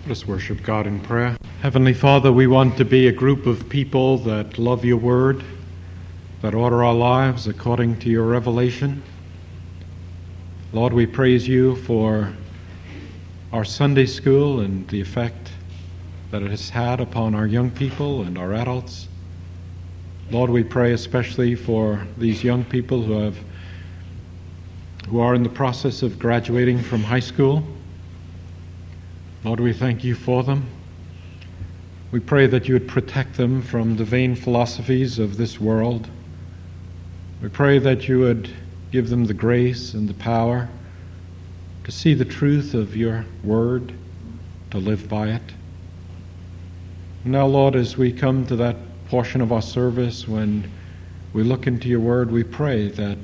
Let us worship God in prayer. Heavenly Father, we want to be a group of people that love your word, that order our lives according to your revelation. Lord, we praise you for our Sunday school and the effect that it has had upon our young people and our adults. Lord, we pray especially for these young people who are in the process of graduating from high school. Lord, we thank you for them. We pray that you would protect them from the vain philosophies of this world. We pray that you would give them the grace and the power to see the truth of your word, to live by it. Now, Lord, as we come to that portion of our service when we look into your word, we pray that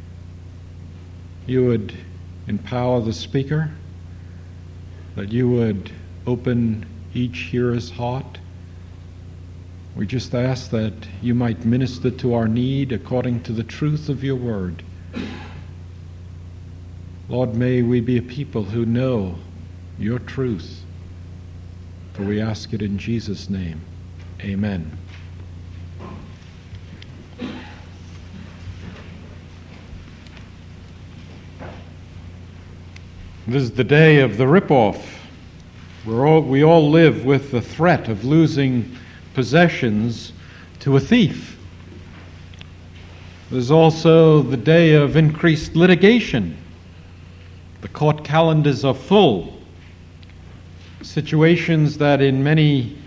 you would empower the speaker, that you would open each hearer's heart. We just ask that you might minister to our need according to the truth of your word. Lord, may we be a people who know your truth. For we ask it in Jesus' name. Amen. This is the day of the rip-off. We all live with the threat of losing possessions to a thief. There's also the day of increased litigation. The court calendars are full. Situations that in many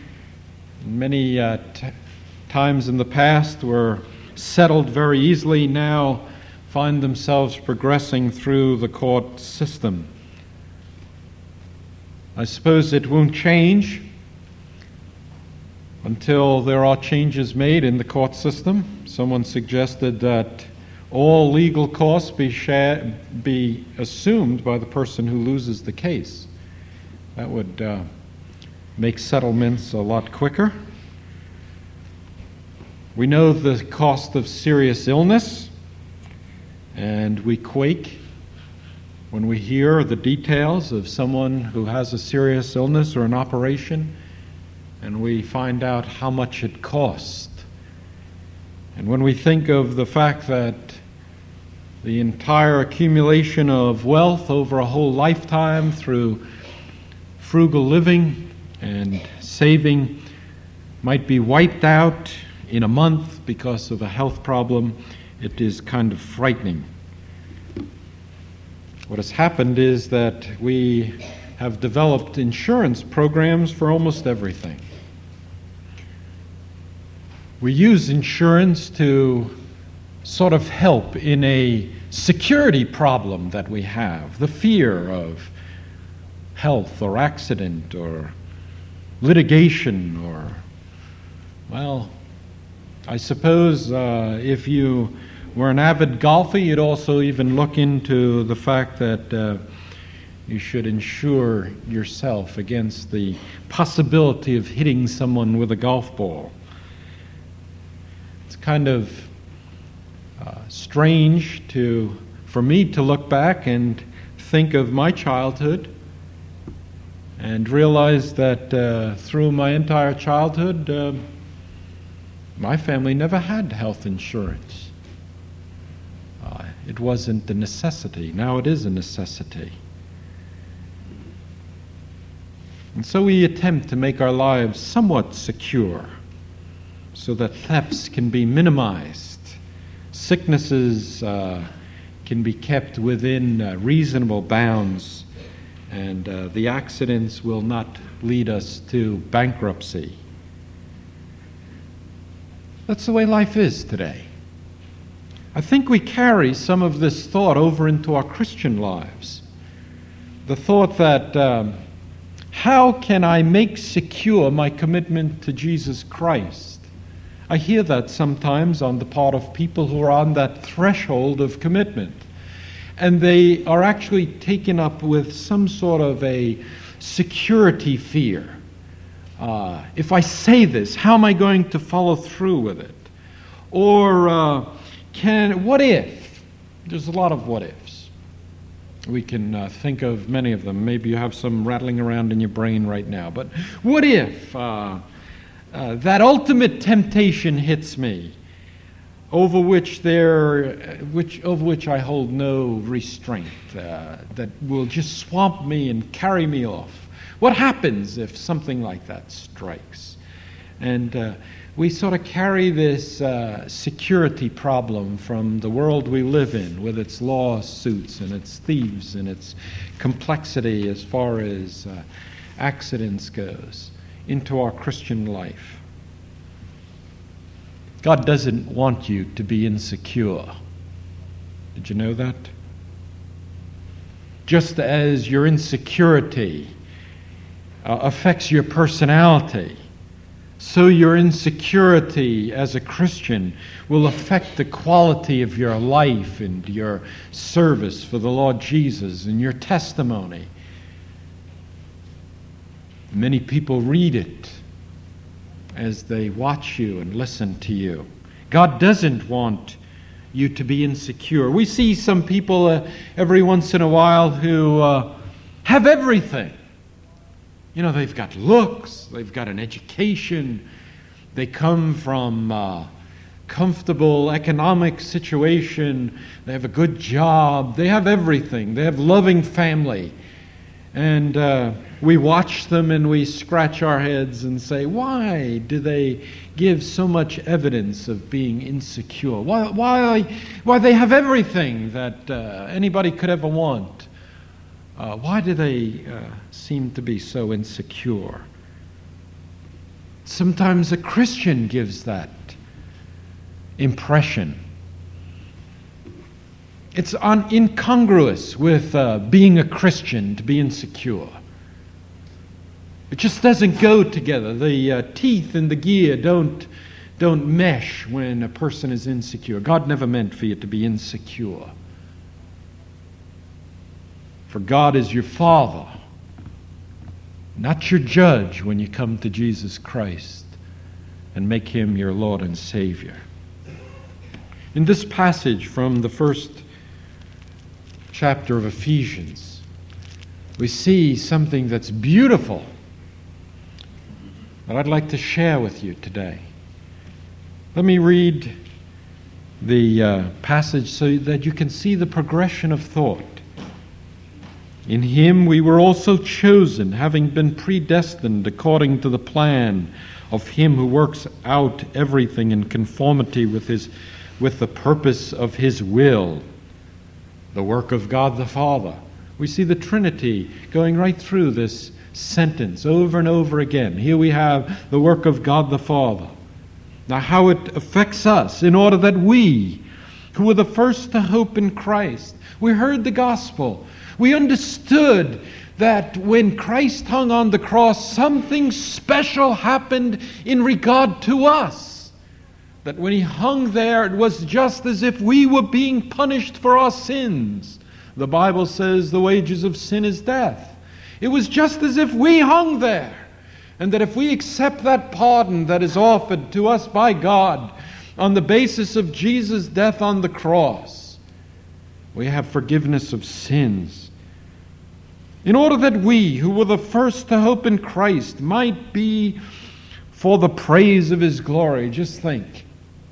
times in the past were settled very easily now find themselves progressing through the court system. I suppose it won't change until there are changes made in the court system. Someone suggested that all legal costs be assumed by the person who loses the case. That would make settlements a lot quicker. We know the cost of serious illness, and we quake when we hear the details of someone who has a serious illness or an operation, and we find out how much it cost. And when we think of the fact that the entire accumulation of wealth over a whole lifetime through frugal living and saving might be wiped out in a month because of a health problem, it is kind of frightening. What has happened is that we have developed insurance programs for almost everything. We use insurance to sort of help in a security problem that we have, the fear of health or accident or litigation or, well, I suppose if you were an avid golfer, you'd also even look into the fact that you should insure yourself against the possibility of hitting someone with a golf ball. It's kind of strange for me to look back and think of my childhood and realize that through my entire childhood, my family never had health insurance. It wasn't a necessity. Now it is a necessity. And so we attempt to make our lives somewhat secure so that thefts can be minimized, sicknesses can be kept within reasonable bounds, and the accidents will not lead us to bankruptcy. That's the way life is today. I think we carry some of this thought over into our Christian lives. The thought that, how can I make secure my commitment to Jesus Christ? I hear that sometimes on the part of people who are on that threshold of commitment. And they are actually taken up with some sort of a security fear. If I say this, how am I going to follow through with it? Or what if? There's a lot of what ifs. We can think of many of them. Maybe you have some rattling around in your brain right now. But what if that ultimate temptation hits me, over which I hold no restraint, that will just swamp me and carry me off? What happens if something like that strikes? And we sort of carry this security problem from the world we live in, with its lawsuits and its thieves and its complexity as far as accidents goes, into our Christian life. God doesn't want you to be insecure. Did you know that? Just as your insecurity affects your personality, so your insecurity as a Christian will affect the quality of your life and your service for the Lord Jesus and your testimony. Many people read it as they watch you and listen to you. God doesn't want you to be insecure. We see some people every once in a while who have everything. You know, they've got looks, they've got an education, they come from a comfortable economic situation, they have a good job, they have everything, they have loving family. And we watch them and we scratch our heads and say, why do they give so much evidence of being insecure? Why they have everything that anybody could ever want? Why do they seem to be so insecure? Sometimes a Christian gives that impression. It's incongruous with being a Christian to be insecure. It just doesn't go together. The teeth and the gear don't mesh when a person is insecure. God never meant for you to be insecure. For God is your Father, not your judge when you come to Jesus Christ and make Him your Lord and Savior. In this passage from the first chapter of Ephesians, we see something that's beautiful that I'd like to share with you today. Let me read the passage so that you can see the progression of thought. In Him we were also chosen, having been predestined according to the plan of Him who works out everything in conformity with the purpose of His will, the work of God the Father. We see the Trinity going right through this sentence over and over again. Here we have the work of God the Father. Now, how it affects us, in order that we, who were the first to hope in Christ, we heard the gospel. We understood that when Christ hung on the cross, something special happened in regard to us. That when He hung there, it was just as if we were being punished for our sins. The Bible says the wages of sin is death. It was just as if we hung there. And that if we accept that pardon that is offered to us by God on the basis of Jesus' death on the cross, we have forgiveness of sins. In order that we, who were the first to hope in Christ, might be for the praise of His glory. Just think.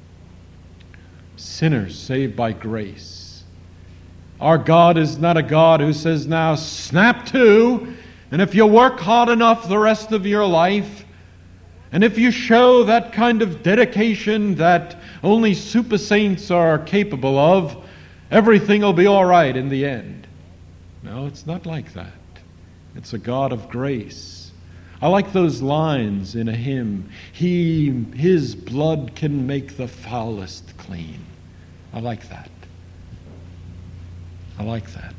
Sinners saved by grace. Our God is not a God who says, now snap to, and if you work hard enough the rest of your life, and if you show that kind of dedication that only super saints are capable of, everything will be all right in the end. No, it's not like that. It's a God of grace. I like those lines in a hymn. His blood can make the foulest clean. I like that. I like that.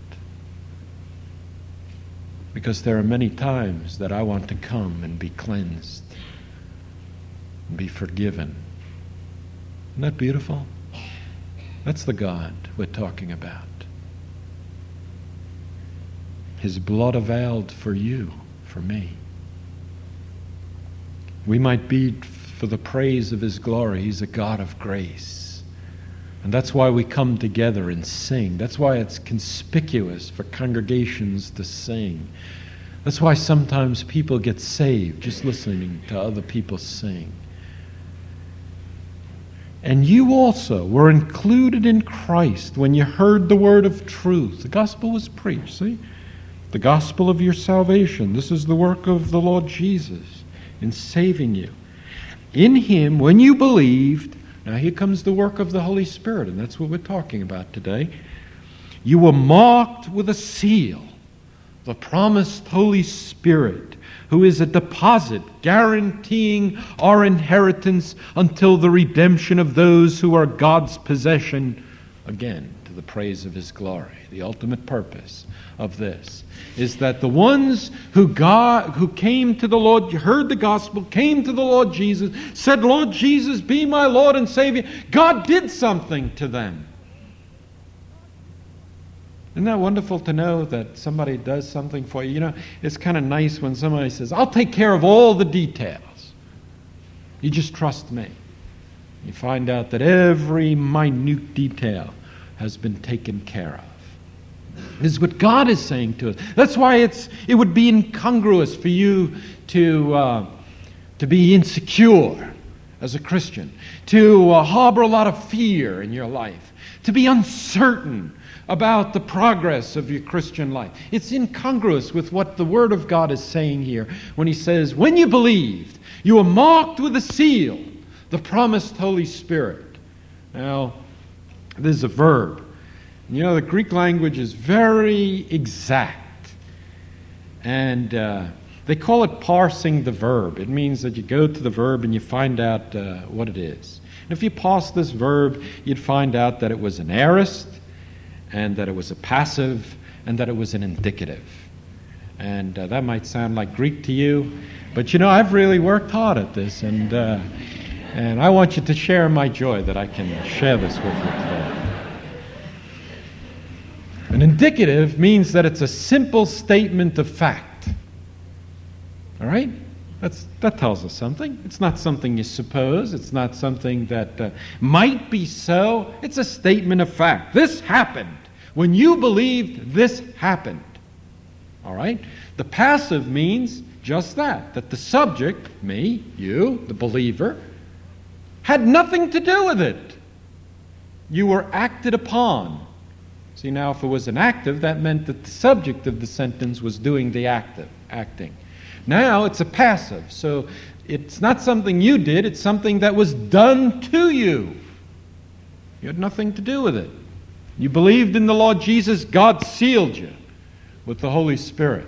Because there are many times that I want to come and be cleansed and be forgiven. Isn't that beautiful? That's the God we're talking about. His blood availed for you, for me. We might be for the praise of His glory. He's a God of grace. And that's why we come together and sing. That's why it's conspicuous for congregations to sing. That's why sometimes people get saved just listening to other people sing. And you also were included in Christ when you heard the word of truth. The gospel was preached, see? The gospel of your salvation. This is the work of the Lord Jesus in saving you. In Him, when you believed, now here comes the work of the Holy Spirit, and that's what we're talking about today. You were marked with a seal, the promised Holy Spirit, who is a deposit guaranteeing our inheritance until the redemption of those who are God's possession, again, to the praise of His glory. The ultimate purpose of this is that the ones who came to the Lord, heard the gospel, came to the Lord Jesus, said, Lord Jesus, be my Lord and Savior. God did something to them. Isn't that wonderful to know that somebody does something for you? You know, it's kind of nice when somebody says, I'll take care of all the details. You just trust me. You find out that every minute detail has been taken care of. This is what God is saying to us. That's why it would be incongruous for you to be insecure as a Christian, to harbor a lot of fear in your life, to be uncertain about the progress of your Christian life. It's incongruous with what the Word of God is saying here when He says, when you believed, you were marked with a seal, the promised Holy Spirit. Now, there's a verb. You know, the Greek language is very exact. And they call it parsing the verb. It means that you go to the verb and you find out what it is. And if you parse this verb, you'd find out that it was an aorist, and that it was a passive, and that it was an indicative. And that might sound like Greek to you, but you know, I've really worked hard at this, and I want you to share my joy that I can share this with you today. An indicative means that it's a simple statement of fact. All right? That tells us something. It's not something you suppose. It's not something that might be so. It's a statement of fact. This happened. When you believed, this happened. All right? The passive means just that the subject, me, you, the believer, had nothing to do with it. You were acted upon. See, now if it was an active, that meant that the subject of the sentence was doing the acting. Now it's a passive, so it's not something you did, it's something that was done to you. You had nothing to do with it. You believed in the Lord Jesus, God sealed you with the Holy Spirit.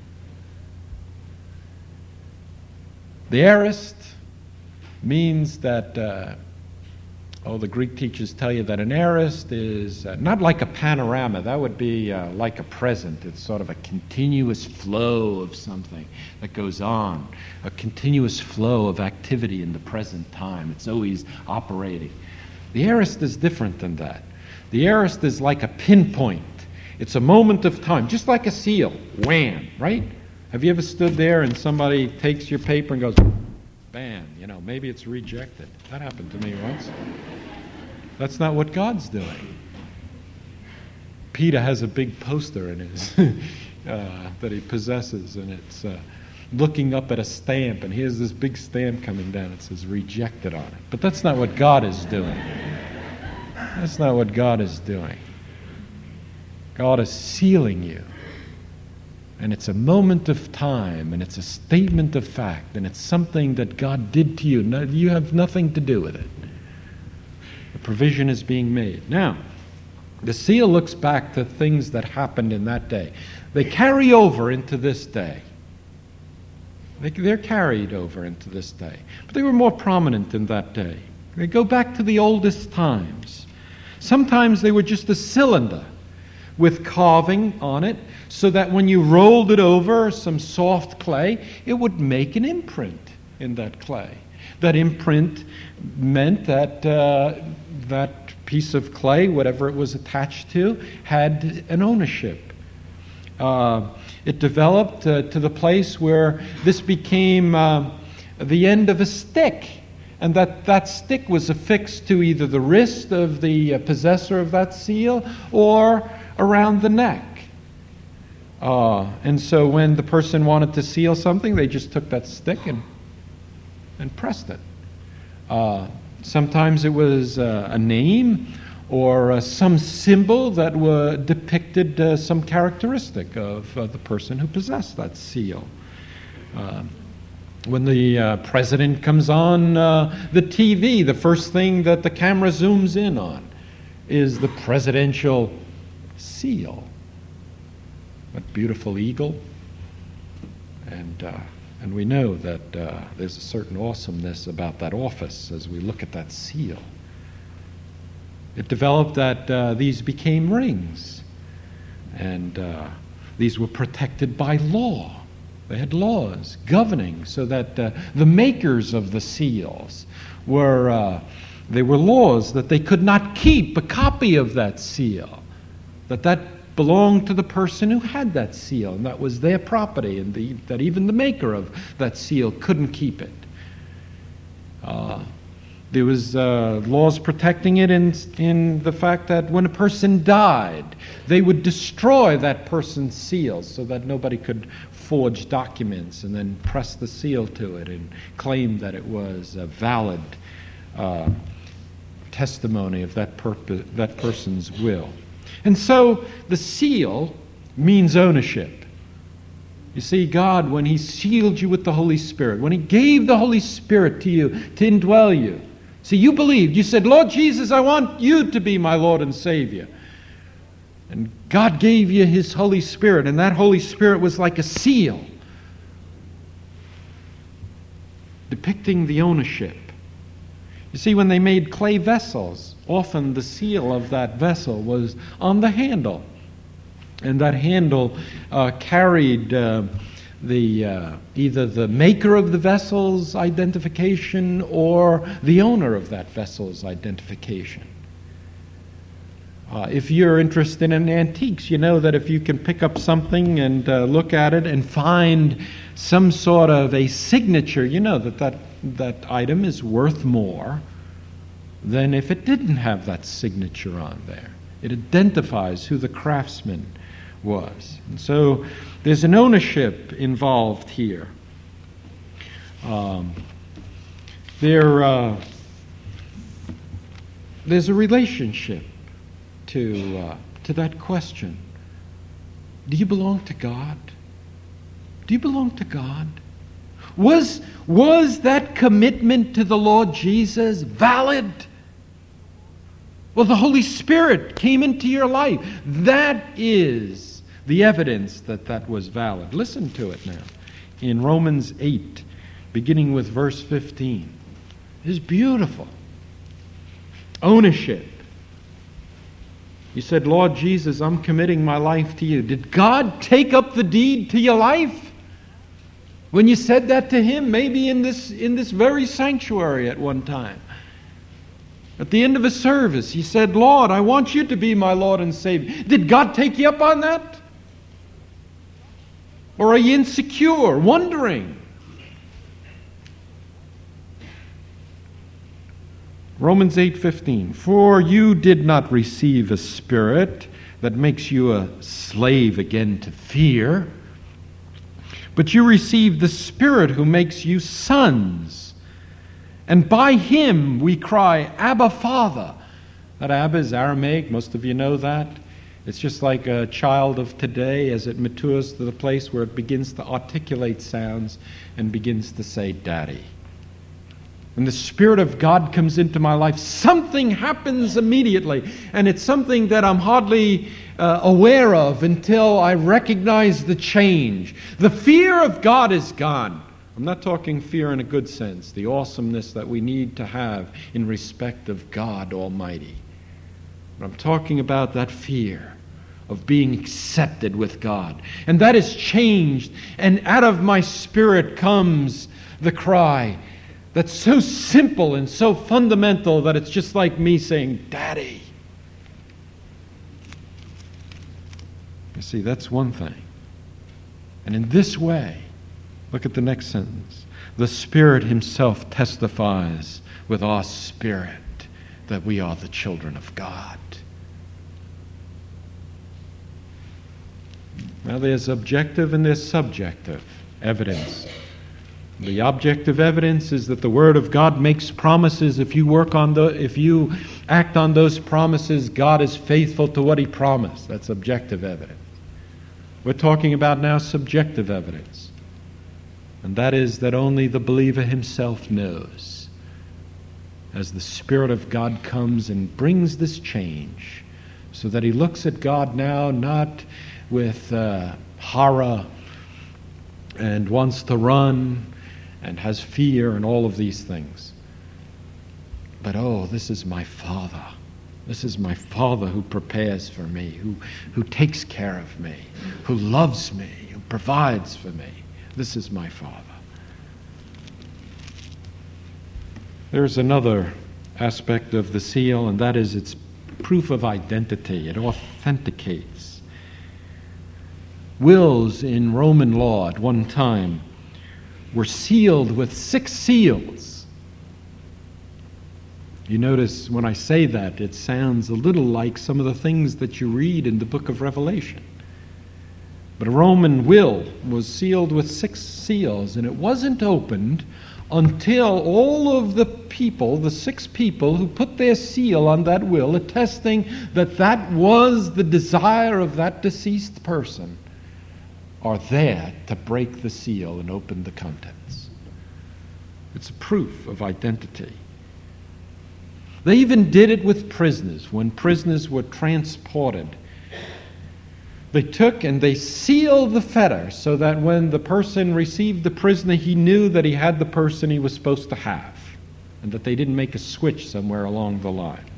The aorist means that, the Greek teachers tell you that an aorist is not like a panorama. That would be like a present. It's sort of a continuous flow of something that goes on, a continuous flow of activity in the present time. It's always operating. The aorist is different than that. The aorist is like a pinpoint. It's a moment of time, just like a seal. Wham, right? Have you ever stood there and somebody takes your paper and goes, bam, maybe it's rejected. That happened to me once. That's not what God's doing. Peter has a big poster in his that he possesses, and it's looking up at a stamp, and here's this big stamp coming down. It says rejected on it. But that's not what God is doing. That's not what God is doing. God is sealing you. And it's a moment of time, and it's a statement of fact, and it's something that God did to you. No, you have nothing to do with it. The provision is being made. Now, the seal looks back to things that happened in that day. They carry over into this day. They're carried over into this day. But they were more prominent in that day. They go back to the oldest times. Sometimes they were just a cylinder with carving on it, so that when you rolled it over some soft clay, it would make an imprint in that clay. That imprint meant that that piece of clay, whatever it was attached to, had an ownership. It developed to the place where this became the end of a stick. and that stick was affixed to either the wrist of the possessor of that seal or around the neck. And so when the person wanted to seal something, they just took that stick and pressed it. Sometimes it was a name or some symbol that depicted some characteristic of the person who possessed that seal. When the president comes on the TV, the first thing that the camera zooms in on is the presidential seal. That beautiful eagle. And we know that there's a certain awesomeness about that office as we look at that seal. It developed that these became rings, and these were protected by law. They had laws governing, so that the makers of the seals were laws that they could not keep a copy of that seal, that belonged to the person who had that seal, and that was their property, and that even the maker of that seal couldn't keep it. There was laws protecting it in the fact that when a person died, they would destroy that person's seal so that nobody could forge documents and then press the seal to it and claim that it was a valid testimony of that person's will. And so the seal means ownership. You see, God, when He sealed you with the Holy Spirit, when He gave the Holy Spirit to you to indwell you, see, you believed. You said, Lord Jesus, I want you to be my Lord and Savior. And God gave you His Holy Spirit, and that Holy Spirit was like a seal, depicting the ownership. You see, when they made clay vessels, often the seal of that vessel was on the handle. And that handle carried either the maker of the vessel's identification or the owner of that vessel's identification. If you're interested in antiques, you know that if you can pick up something and look at it and find some sort of a signature, you know that item is worth more than if it didn't have that signature on there. It identifies who the craftsman was. And so there's an ownership involved here. There's a relationship to that question. Do you belong to God? Do you belong to God? Was that commitment to the Lord Jesus valid? Well, the Holy Spirit came into your life. That is the evidence that was valid. Listen to it now. In Romans 8, beginning with verse 15. It is beautiful. Ownership. You said, Lord Jesus, I'm committing my life to you. Did God take up the deed to your life? When you said that to Him, maybe in this very sanctuary at one time. At the end of a service, you said, Lord, I want you to be my Lord and Savior. Did God take you up on that? Or are you insecure, wondering? Romans 8:15. For you did not receive a spirit that makes you a slave again to fear, but you received the Spirit who makes you sons. And by Him we cry, Abba, Father. That Abba is Aramaic. Most of you know that. It's just like a child of today as it matures to the place where it begins to articulate sounds and begins to say, Daddy. When the Spirit of God comes into my life, something happens immediately. And it's something that I'm hardly aware of until I recognize the change. The fear of God is gone. I'm not talking fear in a good sense, the awesomeness that we need to have in respect of God Almighty. But I'm talking about that fear of being accepted with God. And that is changed, and out of my spirit comes the cry that's so simple and so fundamental that it's just like me saying, Daddy. You see, that's one thing. And in this way, Look at the next sentence. The Spirit himself testifies with our spirit that we are the children of God. Now there's objective and there's subjective evidence. The objective evidence is that the Word of God makes promises. If you act on those promises, God is faithful to what He promised. That's objective evidence. We're talking about now subjective evidence. And that is that only the believer himself knows. As the Spirit of God comes and brings this change, so that he looks at God now not with horror and wants to run and has fear and all of these things. But this is my Father. This is my Father who prepares for me, who takes care of me, who loves me, who provides for me. This is my Father. There's another aspect of the seal, and that is its proof of identity. It authenticates. Wills in Roman law at one time were sealed with 6 seals. You notice when I say that, it sounds a little like some of the things that you read in the book of Revelation. But a Roman will was sealed with 6 seals, and it wasn't opened until all of the people, the 6 people who put their seal on that will, attesting that that was the desire of that deceased person, are there to break the seal and open the contents. It's a proof of identity. They even did it with prisoners. When prisoners were transported, they took and they sealed the fetter so that when the person received the prisoner, he knew that he had the person he was supposed to have, and that they didn't make a switch somewhere along the line.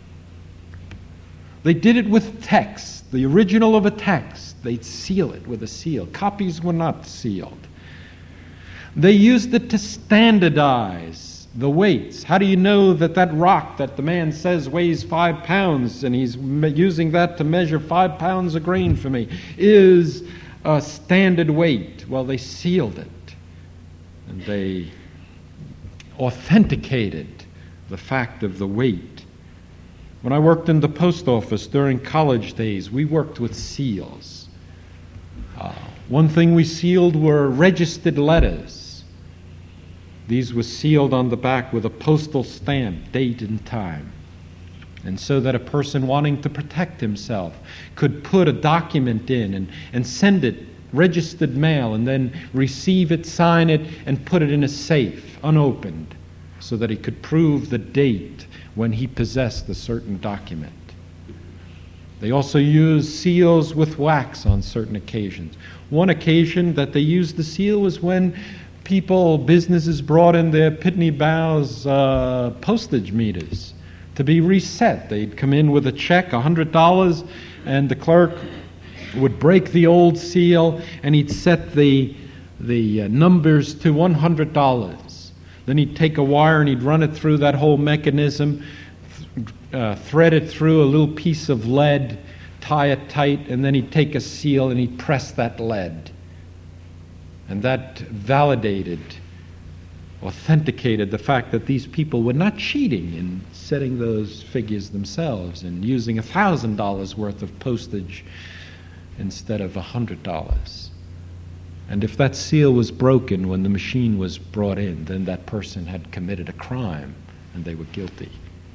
They did it with text, the original of a text. They'd seal it with a seal. Copies were not sealed. They used it to standardize the weights. How do you know that that rock that the man says weighs 5 pounds, and he's using that to measure 5 pounds of grain for me, is a standard weight? Well, they sealed it, and they authenticated the fact of the weight. When I worked in the post office during college days, we worked with seals. One thing we sealed were registered letters. These were sealed on the back with a postal stamp, date and time. And so that a person wanting to protect himself could put a document in and send it, registered mail, and then receive it, sign it, and put it in a safe, unopened, so that he could prove the date when he possessed a certain document. They also used seals with wax on certain occasions. One occasion that they used the seal was when businesses brought in their Pitney Bowes postage meters to be reset. They'd come in with a check, $100, and the clerk would break the old seal, and he'd set the numbers to $100. Then he'd take a wire and he'd run it through that whole mechanism, thread it through a little piece of lead, tie it tight, and then he'd take a seal and he'd press that lead. And that validated, authenticated the fact that these people were not cheating in setting those figures themselves and using $1,000 worth of postage instead of $100. And if that seal was broken when the machine was brought in, then that person had committed a crime and they were guilty.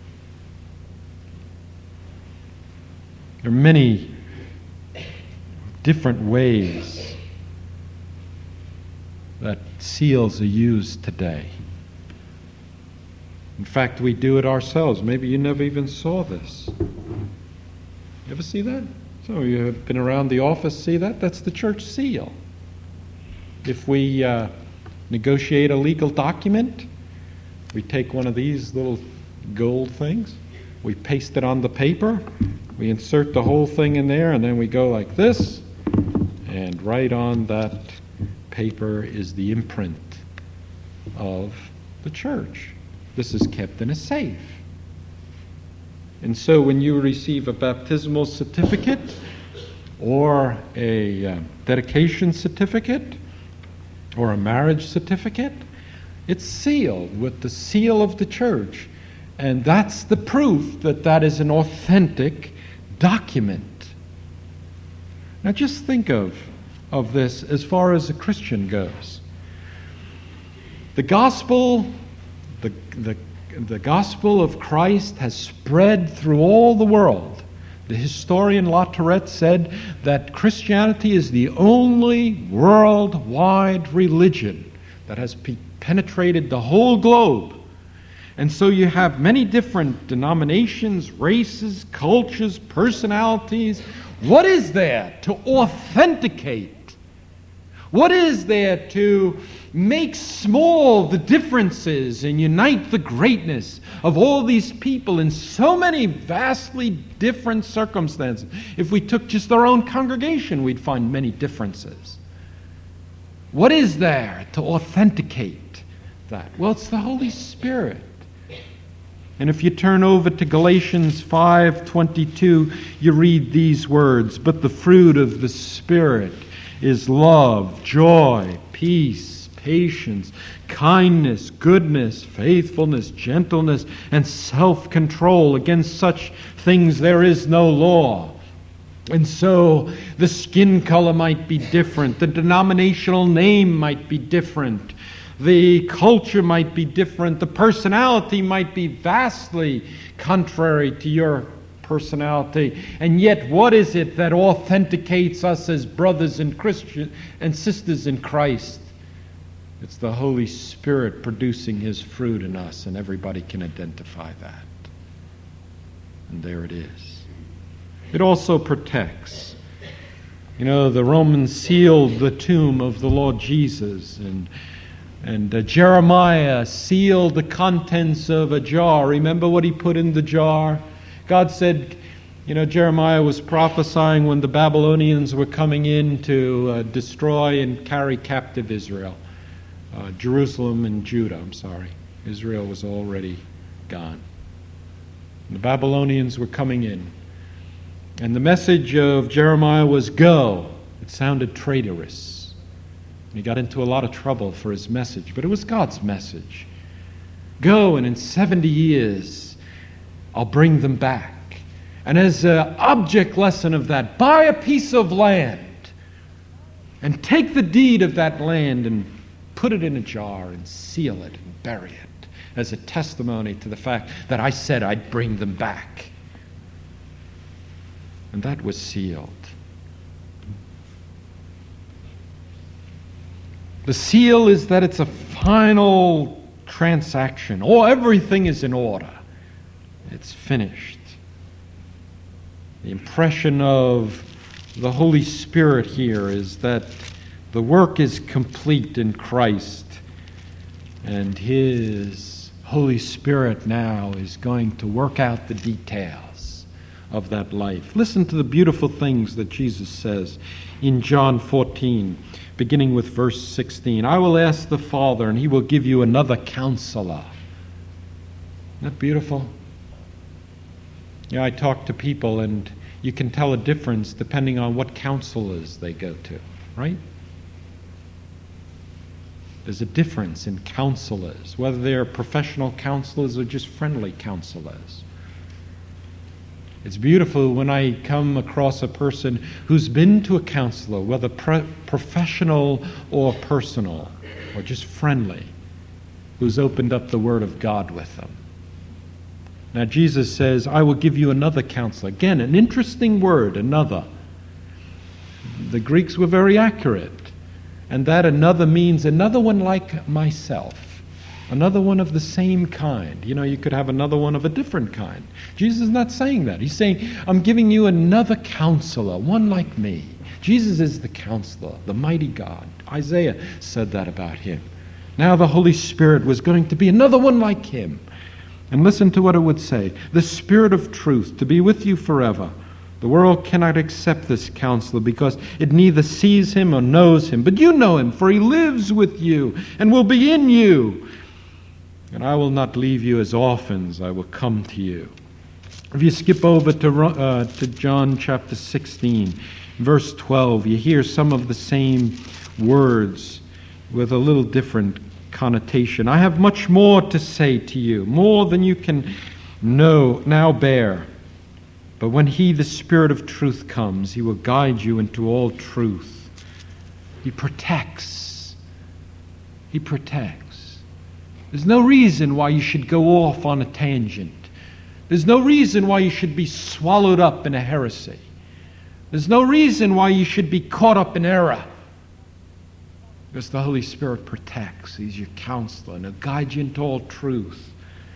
There are many different ways that seals are used today. In fact, we do it ourselves. Maybe you never even saw this. You ever see that? Some of you have been around the office, see that? That's the church seal. If we negotiate a legal document, we take one of these little gold things, we paste it on the paper, we insert the whole thing in there, and then we go like this, and right on that paper is the imprint of the church. This is kept in a safe. And so when you receive a baptismal certificate or a dedication certificate or a marriage certificate. It's sealed with the seal of the church. And that's the proof that that is an authentic document. Now just think of this as far as a Christian goes. The gospel, the gospel of Christ has spread through all the world. The historian Latourette said that Christianity is the only worldwide religion that has penetrated the whole globe. And so you have many different denominations, races, cultures, personalities. What is there to authenticate? What is there to make small the differences and unite the greatness of all these people in so many vastly different circumstances? If we took just our own congregation, we'd find many differences. What is there to authenticate that? Well, it's the Holy Spirit. And if you turn over to Galatians 5:22, you read these words, "But the fruit of the Spirit is love, joy, peace, patience, kindness, goodness, faithfulness, gentleness, and self-control. Against such things there is no law." And so the skin color might be different, the denominational name might be different, the culture might be different, the personality might be vastly contrary to your personality. And yet, what is it that authenticates us as brothers and Christians and sisters in Christ? It's the Holy Spirit producing His fruit in us, and everybody can identify that. And there it is. It also protects. You know, the Romans sealed the tomb of the Lord Jesus, and Jeremiah sealed the contents of a jar. Remember what he put in the jar? God said, you know, Jeremiah was prophesying when the Babylonians were coming in to destroy and carry captive Israel. Jerusalem and Judah, Israel was already gone. And the Babylonians were coming in. And the message of Jeremiah was, "Go." It sounded traitorous. And he got into a lot of trouble for his message, but it was God's message. "Go, and in 70 years, I'll bring them back." And as an object lesson of that, buy a piece of land and take the deed of that land and put it in a jar and seal it and bury it as a testimony to the fact that I said I'd bring them back. And that was sealed. The seal is that it's a final transaction. Everything is in order. It's finished. The impression of the Holy Spirit here is that the work is complete in Christ, and His Holy Spirit now is going to work out the details of that life. Listen to the beautiful things that Jesus says in John 14, beginning with verse 16. "I will ask the Father, and He will give you another counselor." Isn't that beautiful? I talk to people, and you can tell a difference depending on what counselors they go to, right? There's a difference in counselors, whether they're professional counselors or just friendly counselors. It's beautiful when I come across a person who's been to a counselor, whether professional or personal, or just friendly, who's opened up the Word of God with them. Now Jesus says, "I will give you another counselor." Again, an interesting word, another. The Greeks were very accurate. And that another means another one like myself. Another one of the same kind. You know, you could have another one of a different kind. Jesus is not saying that. He's saying, I'm giving you another counselor, one like me. Jesus is the counselor, the mighty God. Isaiah said that about Him. Now the Holy Spirit was going to be another one like Him. And listen to what it would say. "The Spirit of truth to be with you forever. The world cannot accept this counselor because it neither sees Him or knows Him. But you know Him, for He lives with you and will be in you. And I will not leave you as orphans. I will come to you." If you skip over to John chapter 16, verse 12, you hear some of the same words. with a little different connotation. I have much more to say to you, more than you can now bear. But when He, the Spirit of truth, comes, He will guide you into all truth. He protects. He protects. There's no reason why you should go off on a tangent. There's no reason why you should be swallowed up in a heresy. There's no reason why you should be caught up in error. Because the Holy Spirit protects. He's your counselor and He'll guide you into all truth.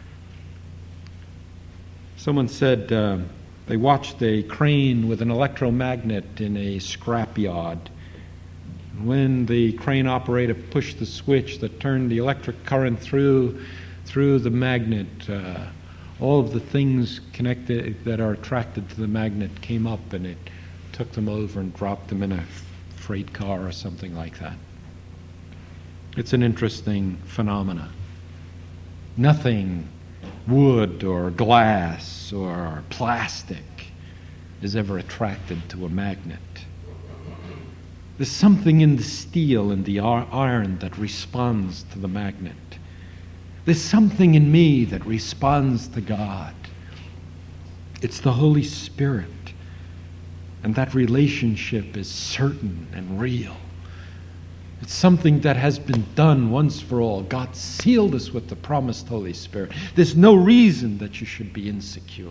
Someone said they watched a crane with an electromagnet in a scrapyard. When the crane operator pushed the switch that turned the electric current through the magnet, all of the things connected that are attracted to the magnet came up, and it took them over and dropped them in a freight car or something like that. It's an interesting phenomena. Nothing wood or glass or plastic is ever attracted to a magnet. There's something in the steel and the iron that responds to the magnet. There's something in me that responds to God. It's the Holy Spirit. And that relationship is certain and real. It's something that has been done once for all. God sealed us with the promised Holy Spirit. There's no reason that you should be insecure.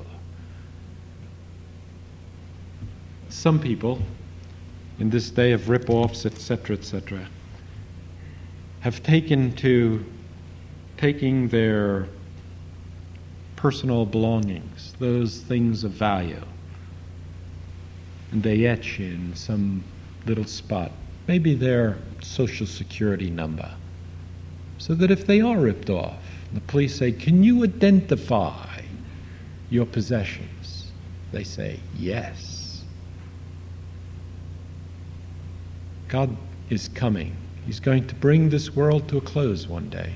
Some people, in this day of rip-offs, etc., have taking their personal belongings, those things of value, and they etch in some little spot, maybe their Social Security number, so that if they are ripped off, the police say, "Can you identify your possessions?" They say, "Yes." God is coming. He's going to bring this world to a close one day.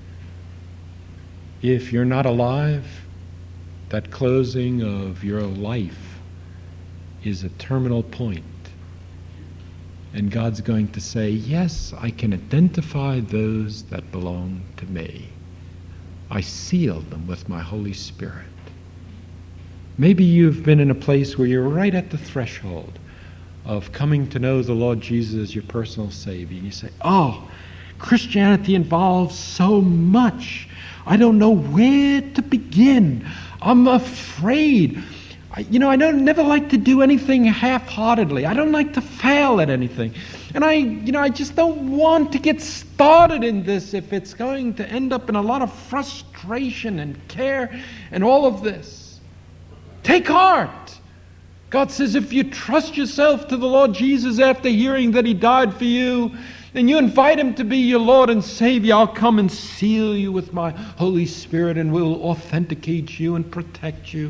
If you're not alive, that closing of your life is a terminal point. And God's going to say, yes, I can identify those that belong to me. I sealed them with my Holy Spirit. Maybe you've been in a place where you're right at the threshold of coming to know the Lord Jesus as your personal Savior. And you say, oh, Christianity involves so much. I don't know where to begin. I'm afraid. I never like to do anything half-heartedly. I don't like to fail at anything. And I just don't want to get started in this if it's going to end up in a lot of frustration and care and all of this. Take heart. God says if you trust yourself to the Lord Jesus after hearing that He died for you, and you invite Him to be your Lord and Savior, I'll come and seal you with my Holy Spirit and will authenticate you and protect you.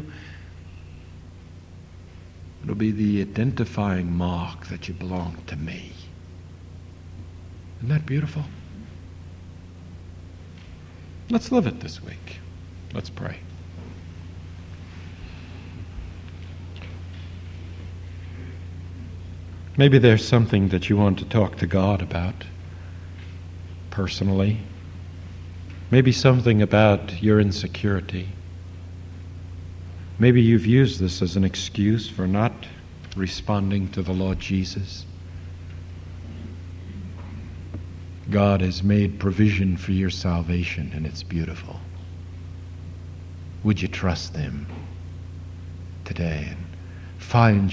It'll be the identifying mark that you belong to me. Isn't that beautiful? Let's live it this week. Let's pray. Maybe there's something that you want to talk to God about personally. Maybe something about your insecurity. Maybe you've used this as an excuse for not responding to the Lord Jesus. God has made provision for your salvation, and it's beautiful. Would you trust Him today and find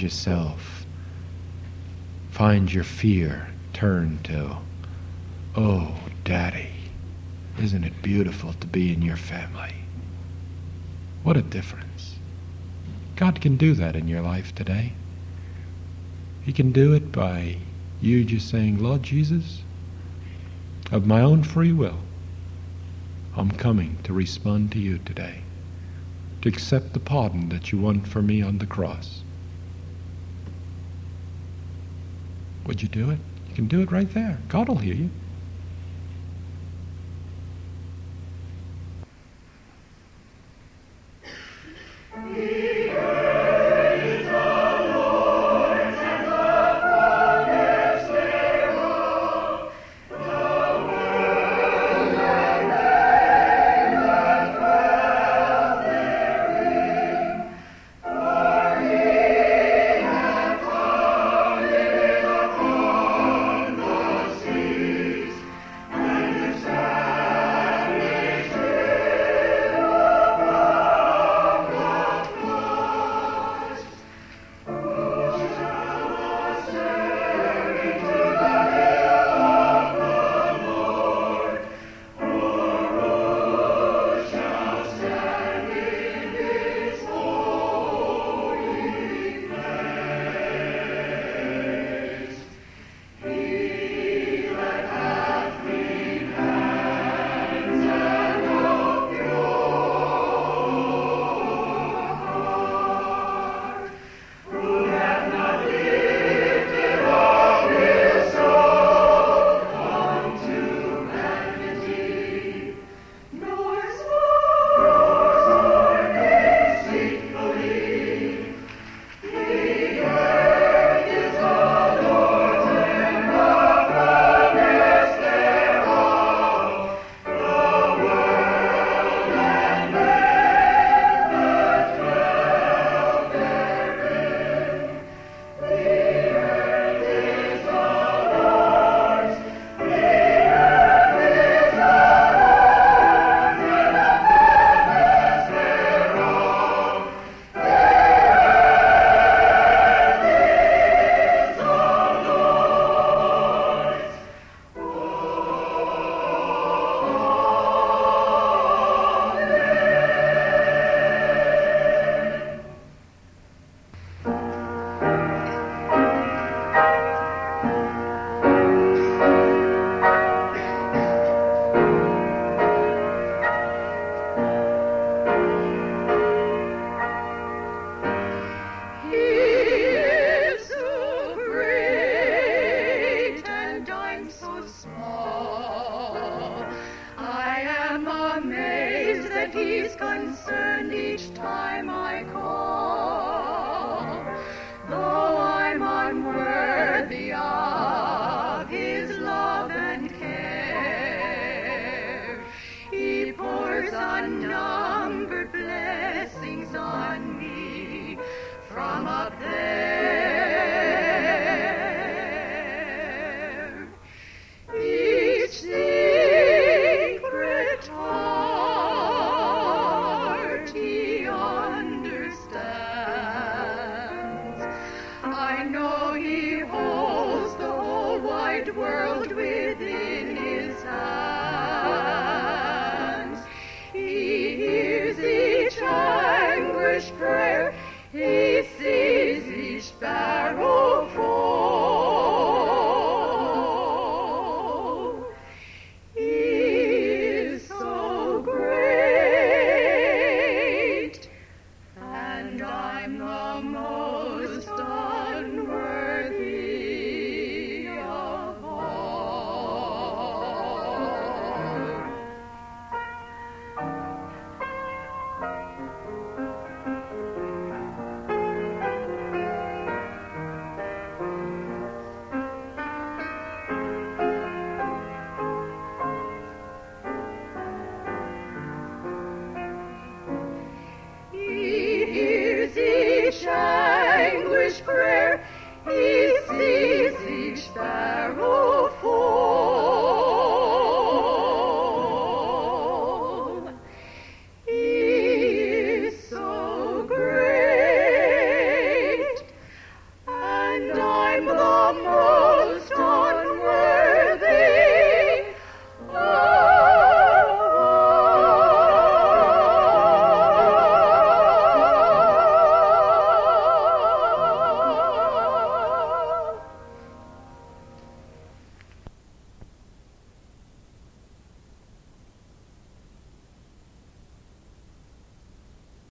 your fear turn to, oh, Daddy, isn't it beautiful to be in your family? What a difference. God can do that in your life today. He can do it by you just saying, Lord Jesus, of my own free will, I'm coming to respond to you today, to accept the pardon that you won for me on the cross. Would you do it? You can do it right there. God will hear you. He's concerned each time I call.